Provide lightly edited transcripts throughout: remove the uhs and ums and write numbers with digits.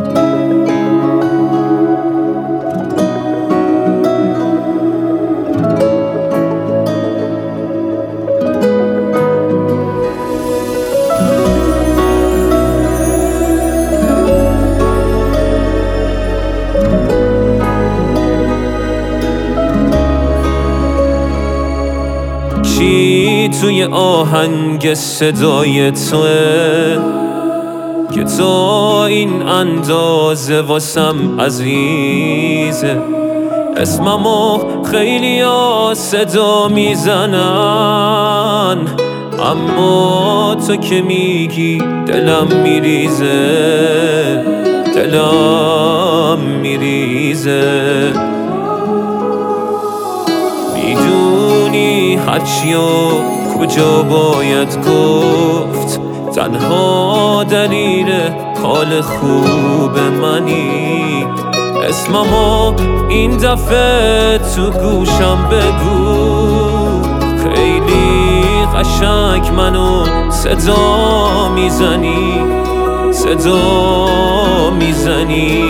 چی توی آهنگ صدای توه که تو این اندازه واسم عزیزه؟ اسممو خیلی ها صدا میزنن، اما تو که میگی دلم میریزه، دلم میریزه. میدونی هرچی و کجا باید گفت، تنها دلیل حال خوب منی. اسممو این دفعه تو گوشم بگو، خیلی قشنگ منو صدا میزنی، صدا میزنی.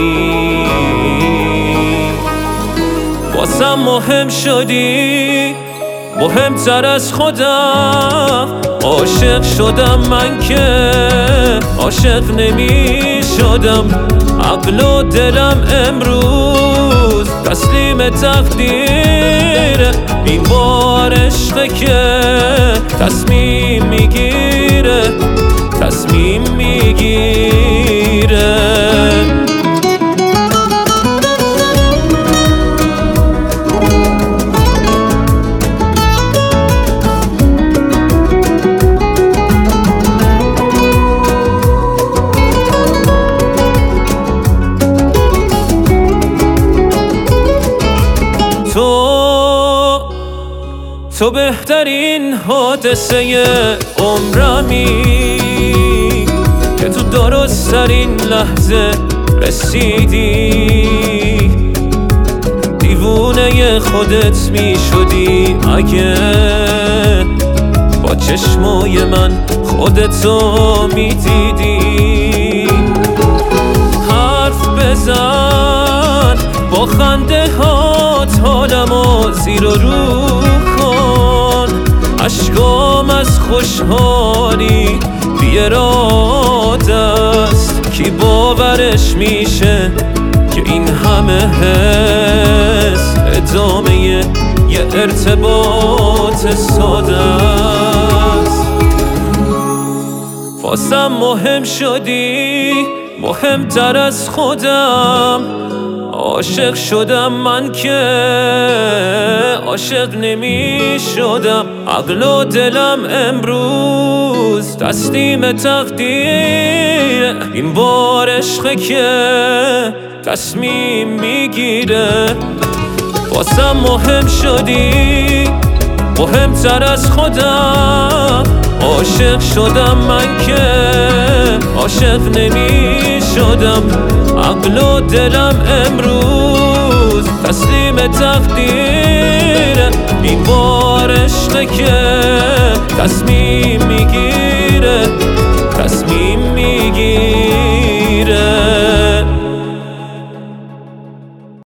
واسم مهم شدی، مهمتر از خودم. عاشق شدم من که عاشق نمی شدم. عقل و دلم امروز تسلیم تقدیره. این بار عشقه که تصمیم میگیره، تصمیم میگیره. تو بهترین حادثه عمرمی که تو درست‌ترین لحظه رسیدی. دیوونه خودت می شدی اگه با چشمای من خودتو می دیدی. حرف بزن با خنده هات، حالمو زیر و رو کن. اشکام از خوشحالی بی اراده است، کی باورش میشه که این همه حس ادامه یه ارتباط ساده است. واسم مهم شدی، مهمتر از خودم. عاشق شدم من که عاشق نمی شدم. عقل و دلم امروز تسلیم تقدیره. این بار عشقه که تصمیم میگیره. واسم مهم شدی، مهمتر از خودم. عاشق شدم من که عاشق نمی شدم. عقل و دلم امروز تسلیم تقدیره. این بار عشقه که تصمیم میگیره.